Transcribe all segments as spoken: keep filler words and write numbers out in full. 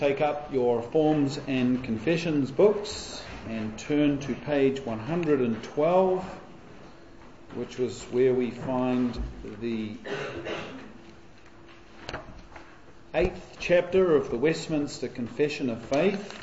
Take up your forms and confessions books and turn to page one hundred twelve, which was where we find the eighth chapter of the Westminster Confession of Faith.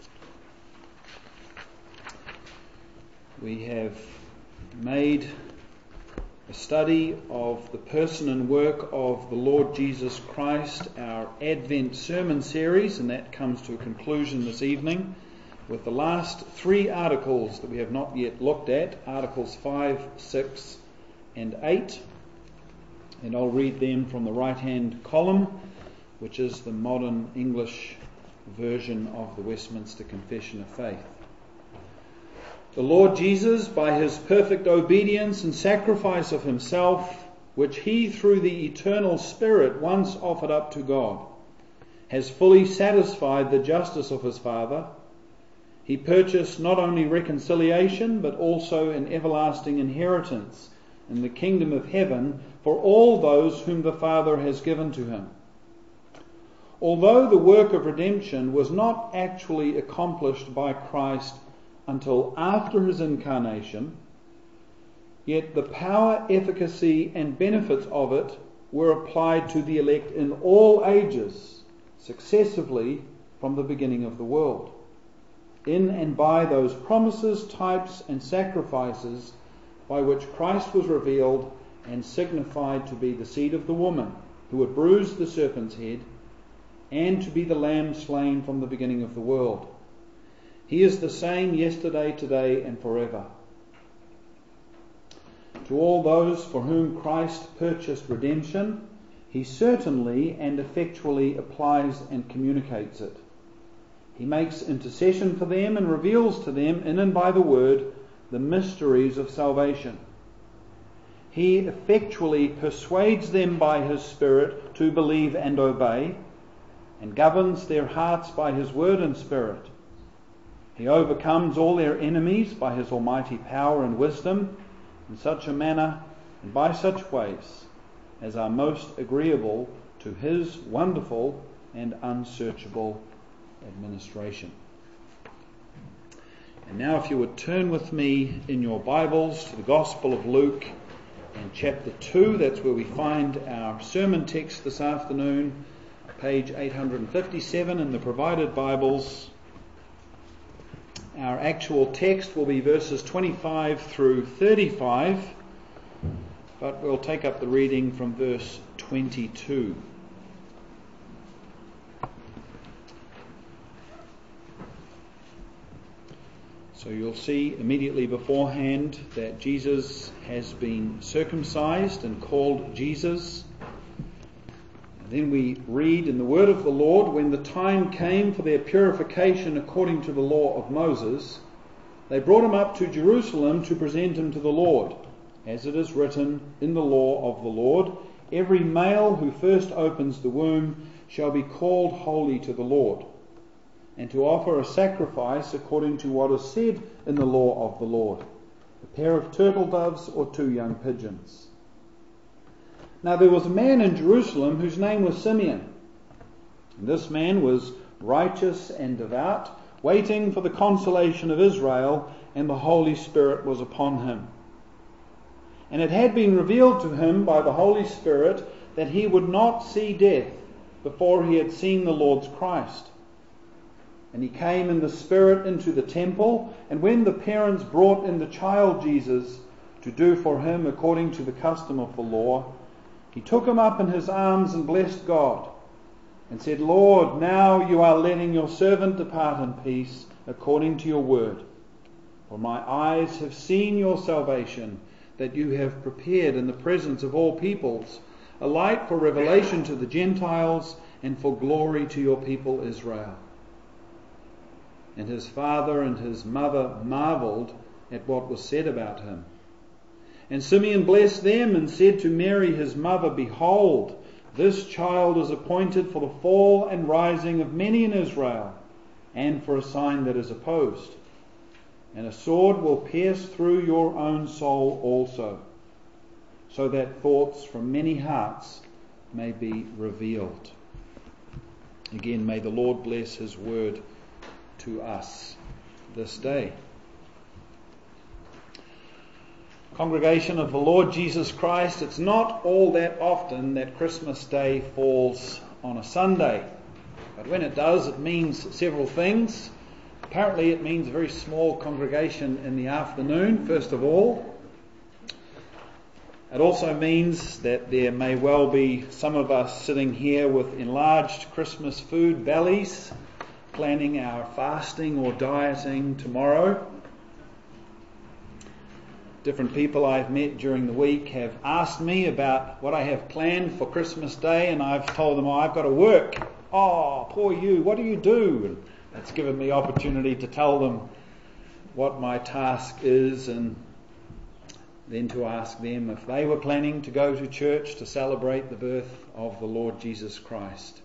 We have made a study of the person and work of the Lord Jesus Christ, our Advent sermon series, and that comes to a conclusion this evening with the last three articles that we have not yet looked at, Articles five, six and eight. And I'll read them from the right-hand column, which is the modern English version of the Westminster Confession of Faith. The Lord Jesus, by his perfect obedience and sacrifice of himself, which he through the eternal Spirit once offered up to God, has fully satisfied the justice of his Father. He purchased not only reconciliation, but also an everlasting inheritance in the kingdom of heaven for all those whom the Father has given to him. Although the work of redemption was not actually accomplished by Christ until after his incarnation, yet the power, efficacy and benefits of it were applied to the elect in all ages, successively from the beginning of the world, in and by those promises, types and sacrifices by which Christ was revealed and signified to be the seed of the woman, who would bruise the serpent's head, and to be the Lamb slain from the beginning of the world. He is the same yesterday, today, and forever. To all those for whom Christ purchased redemption, he certainly and effectually applies and communicates it. He makes intercession for them and reveals to them, in and by the word, the mysteries of salvation. He effectually persuades them by his Spirit to believe and obey, and governs their hearts by his word and Spirit. He overcomes all their enemies by his almighty power and wisdom in such a manner and by such ways as are most agreeable to his wonderful and unsearchable administration. And now if you would turn with me in your Bibles to the Gospel of Luke and chapter two, that's where we find our sermon text this afternoon, page eight hundred fifty-seven in the provided Bibles. Our actual text will be verses twenty-five through thirty-five, but we'll take up the reading from verse twenty-two. So you'll see immediately beforehand that Jesus has been circumcised and called Jesus. Then we read in the word of the Lord, when the time came for their purification according to the law of Moses, they brought him up to Jerusalem to present him to the Lord. As it is written in the law of the Lord, every male who first opens the womb shall be called holy to the Lord, and to offer a sacrifice according to what is said in the law of the Lord, a pair of turtle doves or two young pigeons. Now there was a man in Jerusalem whose name was Simeon. And this man was righteous and devout, waiting for the consolation of Israel, and the Holy Spirit was upon him. And it had been revealed to him by the Holy Spirit that he would not see death before he had seen the Lord's Christ. And he came in the Spirit into the temple, and when the parents brought in the child Jesus to do for him according to the custom of the law, he took him up in his arms and blessed God, and said, Lord, now you are letting your servant depart in peace according to your word. For my eyes have seen your salvation, that you have prepared in the presence of all peoples, a light for revelation to the Gentiles and for glory to your people Israel. And his father and his mother marveled at what was said about him. And Simeon blessed them and said to Mary his mother, Behold, this child is appointed for the fall and rising of many in Israel, and for a sign that is opposed. And a sword will pierce through your own soul also, so that thoughts from many hearts may be revealed. Again, may the Lord bless his word to us this day. Congregation of the Lord Jesus Christ, it's not all that often that Christmas Day falls on a Sunday. But when it does, it means several things. Apparently it means a very small congregation in the afternoon, first of all. It also means that there may well be some of us sitting here with enlarged Christmas food bellies, planning our fasting or dieting tomorrow. Different people I've met during the week have asked me about what I have planned for Christmas Day, and I've told them, oh, I've got to work. Oh, poor you, what do you do? And that's given me opportunity to tell them what my task is, and then to ask them if they were planning to go to church to celebrate the birth of the Lord Jesus Christ.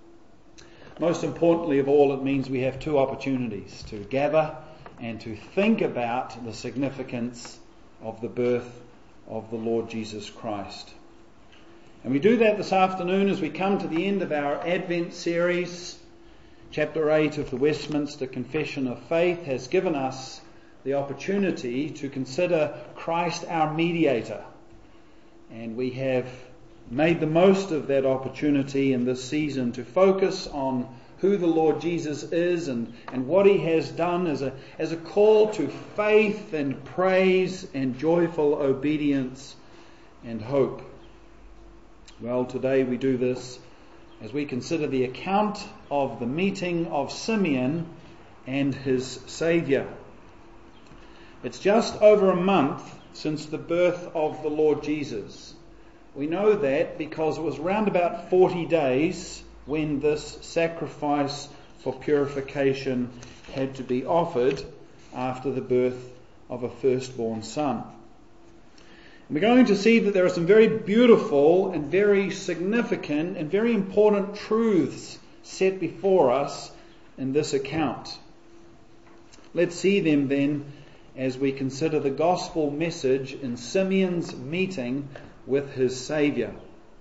Most importantly of all, it means we have two opportunities: to gather and to think about the significance of the birth of the Lord Jesus Christ. And we do that this afternoon as we come to the end of our Advent series. Chapter eight of the Westminster Confession of Faith has given us the opportunity to consider Christ our mediator. And we have made the most of that opportunity in this season to focus on who the Lord Jesus is and, and what he has done as a, as a call to faith and praise and joyful obedience and hope. Well, today we do this as we consider the account of the meeting of Simeon and his Saviour. It's just over a month since the birth of the Lord Jesus. We know that because it was round about forty days when this sacrifice for purification had to be offered after the birth of a firstborn son. And we're going to see that there are some very beautiful and very significant and very important truths set before us in this account. Let's see them then as we consider the gospel message in Simeon's meeting with his Saviour.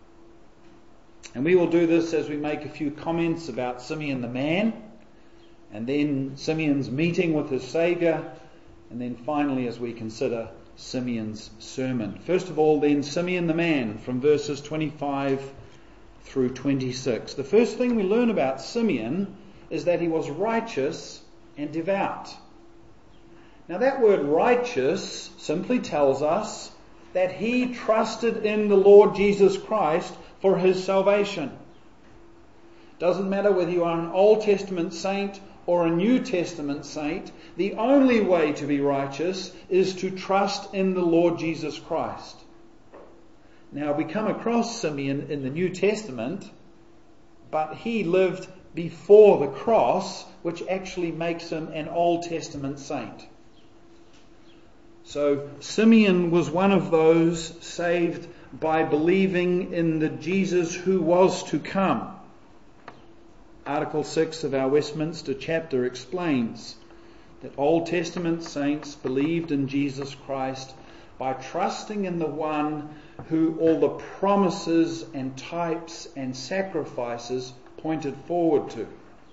And we will do this as we make a few comments about Simeon the man, and then Simeon's meeting with his Saviour, and then finally as we consider Simeon's sermon. First of all then, Simeon the man, from verses twenty-five through twenty-six. The first thing we learn about Simeon is that he was righteous and devout. Now that word righteous simply tells us that he trusted in the Lord Jesus Christ for his salvation. Doesn't matter whether you are an Old Testament saint or a New Testament saint, the only way to be righteous is to trust in the Lord Jesus Christ. Now we come across Simeon in the New Testament, but he lived before the cross, which actually makes him an Old Testament saint. So Simeon was one of those saved by believing in the Jesus who was to come. Article six of our Westminster chapter explains that Old Testament saints believed in Jesus Christ by trusting in the one who all the promises and types and sacrifices pointed forward to.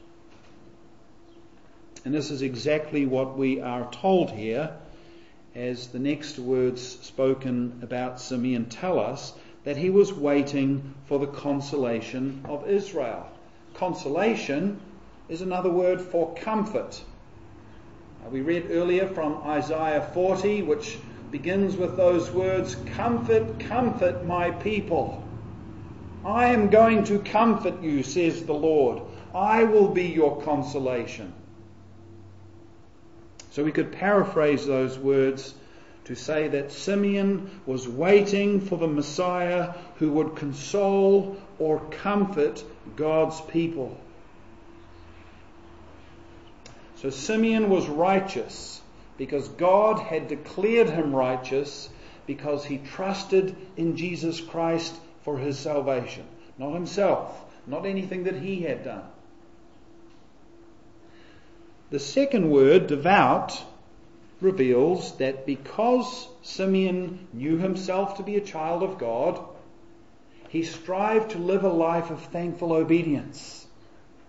And this is exactly what we are told here, as the next words spoken about Simeon tell us, that he was waiting for the consolation of Israel. Consolation is another word for comfort. Uh, we read earlier from Isaiah forty, which begins with those words, "Comfort, comfort my people. I am going to comfort you, says the Lord. I will be your consolation." So we could paraphrase those words to say that Simeon was waiting for the Messiah who would console or comfort God's people. So Simeon was righteous because God had declared him righteous because he trusted in Jesus Christ for his salvation. Not himself, not anything that he had done. The second word, devout, reveals that because Simeon knew himself to be a child of God, he strived to live a life of thankful obedience.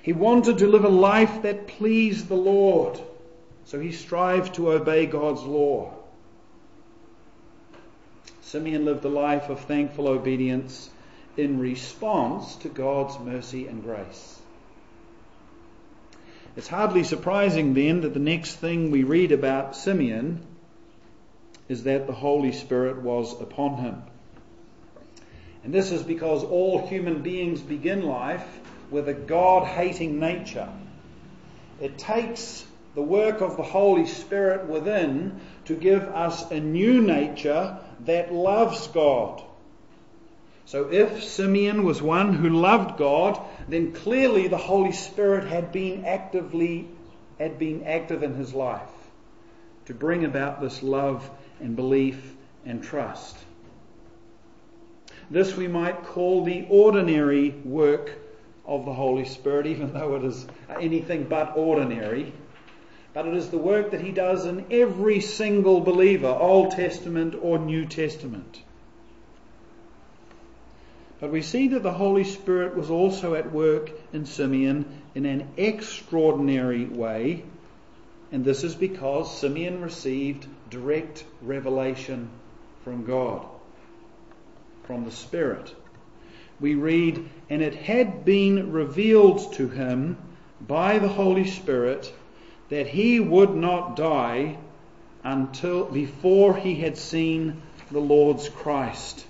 He wanted to live a life that pleased the Lord, so he strived to obey God's law. Simeon lived a life of thankful obedience in response to God's mercy and grace. It's hardly surprising then that the next thing we read about Simeon is that the Holy Spirit was upon him. And this is because all human beings begin life with a God-hating nature. It takes the work of the Holy Spirit within to give us a new nature that loves God. So if Simeon was one who loved God, then clearly the Holy Spirit had been actively had been active in his life to bring about this love and belief and trust. This we might call the ordinary work of the Holy Spirit, even though it is anything but ordinary. But it is the work that he does in every single believer, Old Testament or New Testament. But we see that the Holy Spirit was also at work in Simeon in an extraordinary way, and this is because Simeon received direct revelation from God, from the Spirit. We read, "And it had been revealed to him by the Holy Spirit that he would not die until before he had seen the Lord's Christ."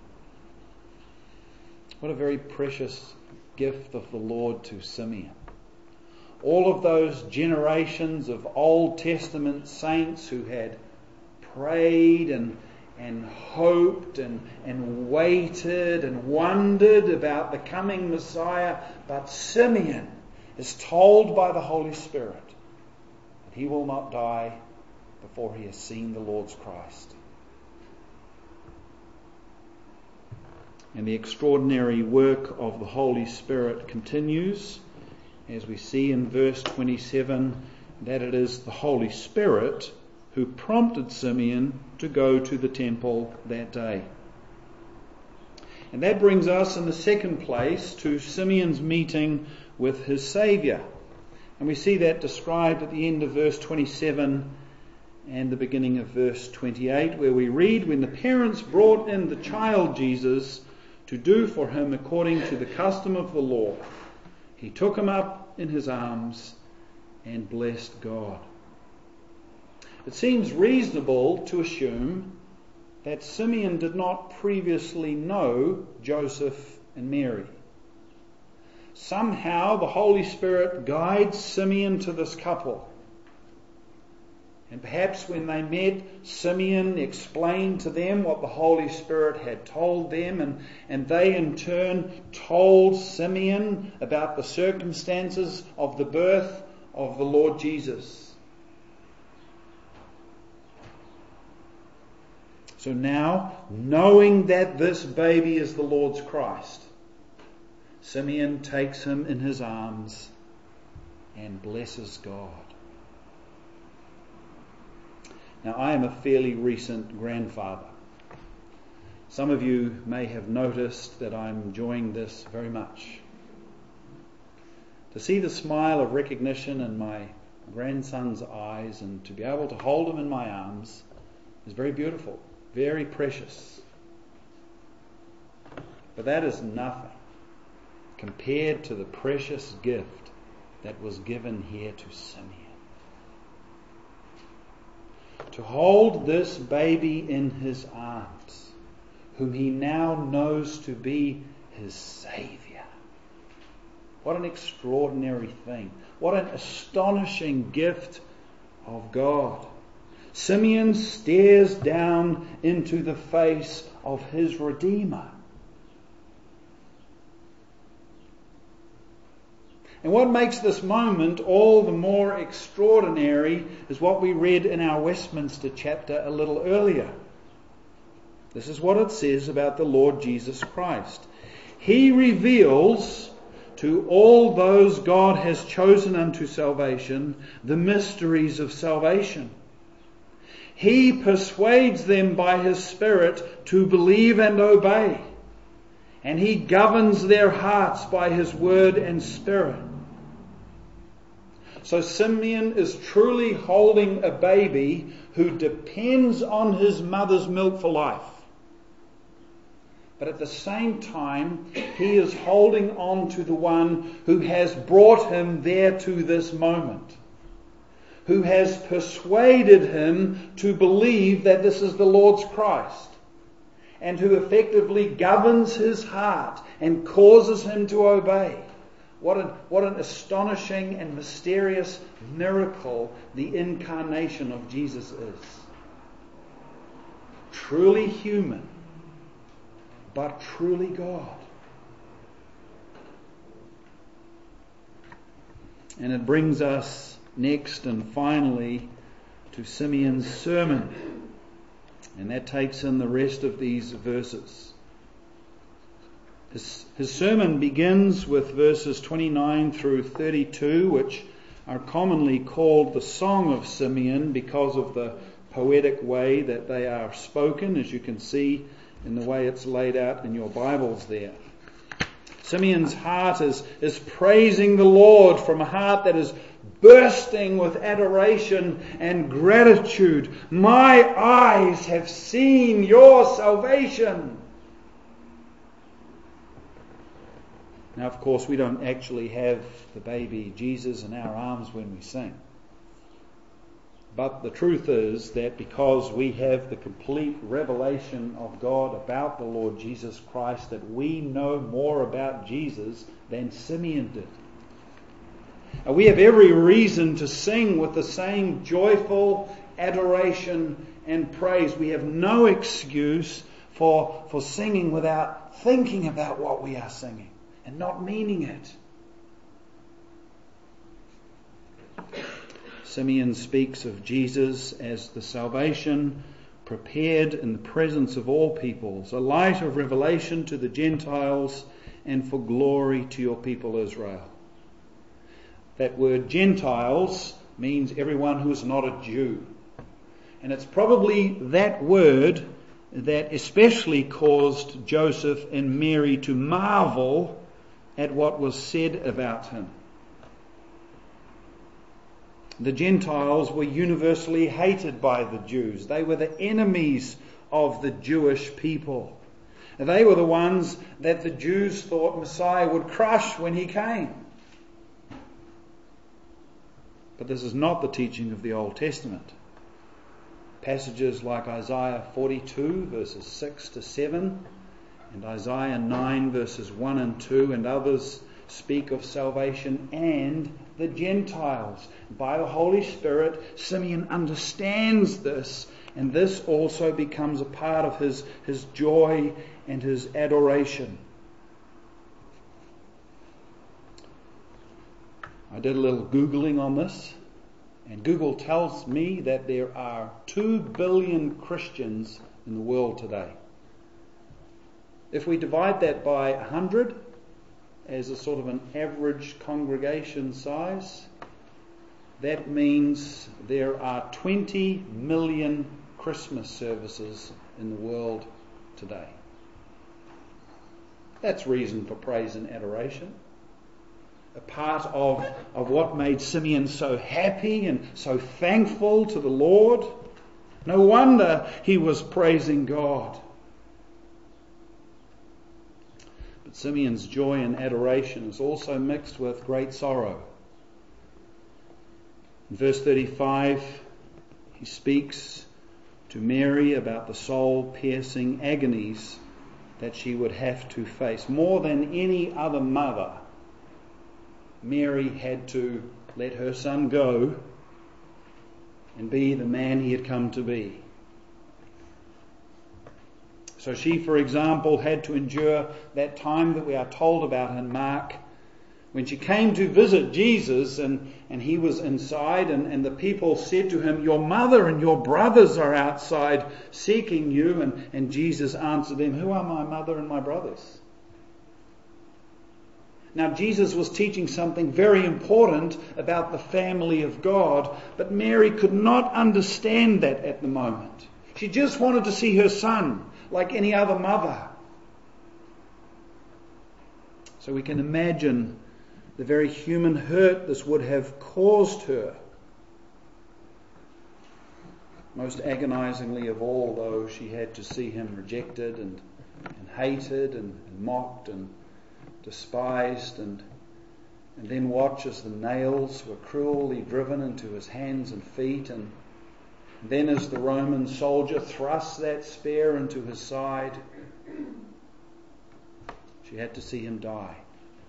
What a very precious gift of the Lord to Simeon. All of those generations of Old Testament saints who had prayed and and hoped and, and waited and wondered about the coming Messiah, but Simeon is told by the Holy Spirit that he will not die before he has seen the Lord's Christ. And the extraordinary work of the Holy Spirit continues as we see in verse twenty-seven that it is the Holy Spirit who prompted Simeon to go to the temple that day. And that brings us in the second place to Simeon's meeting with his Saviour. And we see that described at the end of verse twenty-seven and the beginning of verse twenty-eight, where we read, "When the parents brought in the child Jesus to do for him according to the custom of the law, he took him up in his arms and blessed God." It seems reasonable to assume that Simeon did not previously know Joseph and Mary. Somehow the Holy Spirit guides Simeon to this couple. And perhaps when they met, Simeon explained to them what the Holy Spirit had told them, and, and they in turn told Simeon about the circumstances of the birth of the Lord Jesus. So now, knowing that this baby is the Lord's Christ, Simeon takes him in his arms and blesses God. Now, I am a fairly recent grandfather. Some of you may have noticed that I'm enjoying this very much. To see the smile of recognition in my grandson's eyes and to be able to hold him in my arms is very beautiful. Very precious. But that is nothing compared to the precious gift that was given here to Simeon. To hold this baby in his arms, whom he now knows to be his Saviour. What an extraordinary thing. What an astonishing gift of God. Simeon stares down into the face of his Redeemer. And what makes this moment all the more extraordinary is what we read in our Westminster chapter a little earlier. This is what it says about the Lord Jesus Christ. He reveals to all those God has chosen unto salvation the mysteries of salvation. He persuades them by his Spirit to believe and obey. And he governs their hearts by his word and Spirit. So Simeon is truly holding a baby who depends on his mother's milk for life. But at the same time, he is holding on to the one who has brought him there to this moment, who has persuaded him to believe that this is the Lord's Christ, and who effectively governs his heart and causes him to obey. What an, what an astonishing and mysterious miracle the incarnation of Jesus is. Truly human, but truly God. And it brings us next and finally to Simeon's sermon. And that takes in the rest of these verses. His, his sermon begins with verses twenty-nine through thirty-two, which are commonly called the Song of Simeon because of the poetic way that they are spoken, as you can see in the way it's laid out in your Bibles there. Simeon's heart is, is praising the Lord from a heart that is bursting with adoration and gratitude. My eyes have seen your salvation. Now, of course, we don't actually have the baby Jesus in our arms when we sing. But the truth is that because we have the complete revelation of God about the Lord Jesus Christ, that we know more about Jesus than Simeon did. And we have every reason to sing with the same joyful adoration and praise. We have no excuse for, for singing without thinking about what we are singing and not meaning it. Simeon speaks of Jesus as the salvation prepared in the presence of all peoples, a light of revelation to the Gentiles and for glory to your people Israel. That word Gentiles means everyone who is not a Jew. And it's probably that word that especially caused Joseph and Mary to marvel at what was said about him. The Gentiles were universally hated by the Jews. They were the enemies of the Jewish people. They were the ones that the Jews thought Messiah would crush when he came. But this is not the teaching of the Old Testament. Passages like Isaiah forty-two verses six to seven and Isaiah nine verses one and two and others speak of salvation and the Gentiles. By the Holy Spirit, Simeon understands this, and this also becomes a part of his, his joy and his adoration. I did a little Googling on this, and Google tells me that there are two billion Christians in the world today. If we divide that by one hundred, as a sort of an average congregation size, that means there are twenty million Christmas services in the world today. That's reason for praise and adoration. A part of, of what made Simeon so happy and so thankful to the Lord. No wonder he was praising God. But Simeon's joy and adoration is also mixed with great sorrow. In verse thirty-five, he speaks to Mary about the soul-piercing agonies that she would have to face. More than any other mother, Mary had to let her son go and be the man he had come to be. So she, for example, had to endure that time that we are told about in Mark, when she came to visit Jesus and, and he was inside and, and the people said to him, "Your mother and your brothers are outside seeking you." And, and Jesus answered them, "Who are my mother and my brothers?" Now, Jesus was teaching something very important about the family of God, but Mary could not understand that at the moment. She just wanted to see her son, like any other mother. So we can imagine the very human hurt this would have caused her. Most agonizingly of all, though, she had to see him rejected and, and hated and, and mocked and despised, and, and then watch as the nails were cruelly driven into his hands and feet, and then as the Roman soldier thrust that spear into his side, she had to see him die.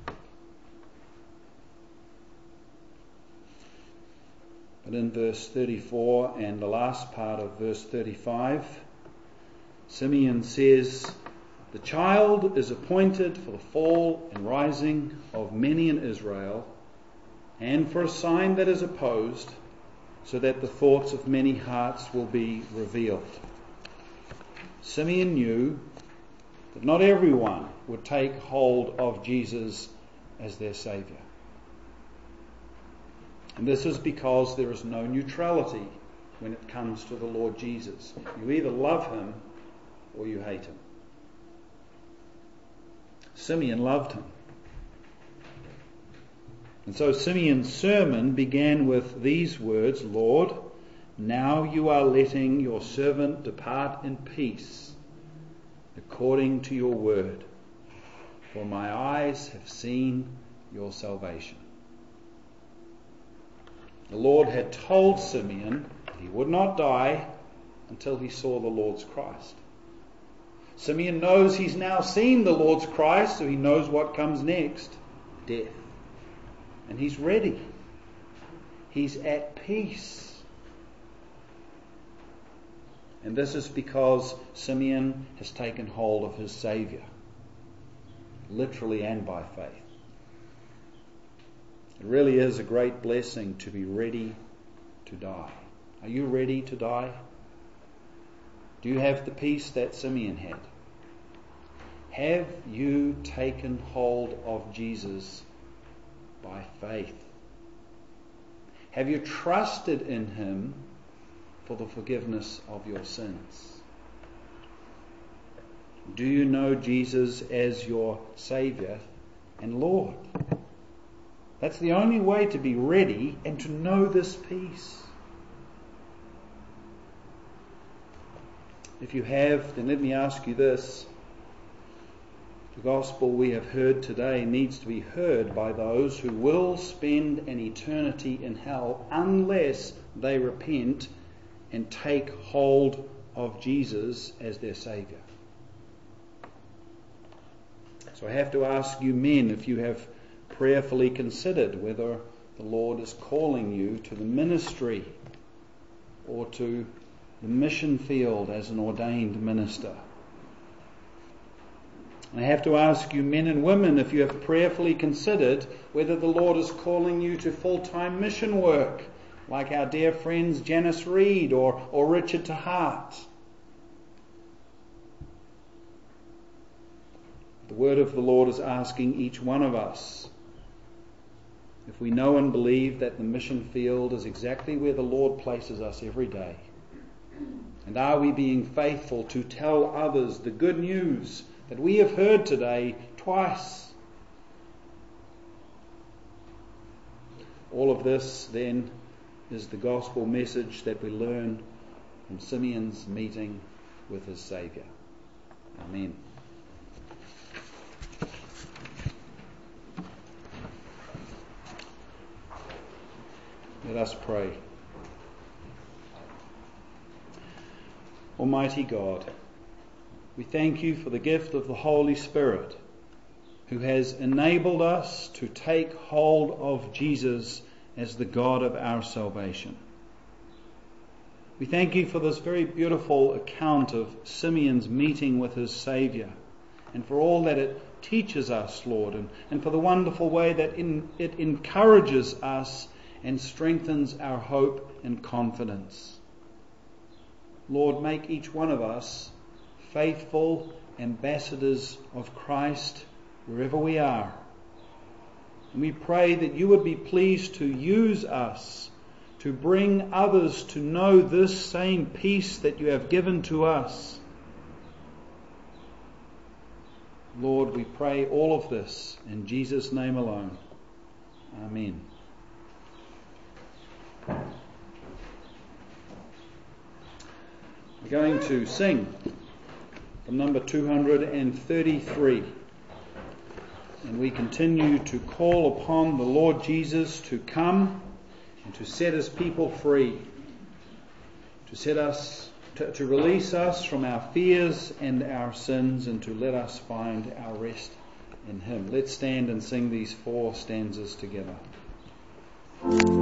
But in verse thirty-four and the last part of verse thirty-five, Simeon says, "The child is appointed for the fall and rising of many in Israel, and for a sign that is opposed, so that the thoughts of many hearts will be revealed." Simeon knew that not everyone would take hold of Jesus as their Saviour. And this is because there is no neutrality when it comes to the Lord Jesus. You either love him or you hate him. Simeon loved him. And so Simeon's sermon began with these words, "Lord, now you are letting your servant depart in peace, according to your word, for my eyes have seen your salvation." The Lord had told Simeon that he would not die until he saw the Lord's Christ. Simeon knows he's now seen the Lord's Christ, so he knows what comes next: death. And he's ready. He's at peace. And this is because Simeon has taken hold of his Saviour, literally and by faith. It really is a great blessing to be ready to die. Are you ready to die? Do you have the peace that Simeon had? Have you taken hold of Jesus by faith? Have you trusted in him for the forgiveness of your sins? Do you know Jesus as your Saviour and Lord? That's the only way to be ready and to know this peace. If you have, then let me ask you this. The gospel we have heard today needs to be heard by those who will spend an eternity in hell unless they repent and take hold of Jesus as their Saviour. So I have to ask you men, if you have prayerfully considered whether the Lord is calling you to the ministry or to the mission field as an ordained minister. I have to ask you men and women, if you have prayerfully considered whether the Lord is calling you to full-time mission work, like our dear friends Janice Reed or, or Richard Tahart. The word of the Lord is asking each one of us if we know and believe that the mission field is exactly where the Lord places us every day. And are we being faithful to tell others the good news that we have heard today twice? All of this, then, is the gospel message that we learn from Simeon's meeting with his Saviour. Amen. Let us pray. Almighty God, we thank you for the gift of the Holy Spirit, who has enabled us to take hold of Jesus as the God of our salvation. We thank you for this very beautiful account of Simeon's meeting with his Saviour, and for all that it teaches us, Lord, and, and for the wonderful way that in, it encourages us and strengthens our hope and confidence. Lord, make each one of us faithful ambassadors of Christ wherever we are. And we pray that you would be pleased to use us to bring others to know this same peace that you have given to us. Lord, we pray all of this in Jesus' name alone. Amen. We're going to sing from number two hundred thirty-three. And we continue to call upon the Lord Jesus to come and to set his people free, to set us, to, to release us from our fears and our sins, and to let us find our rest in him. Let's stand and sing these four stanzas together.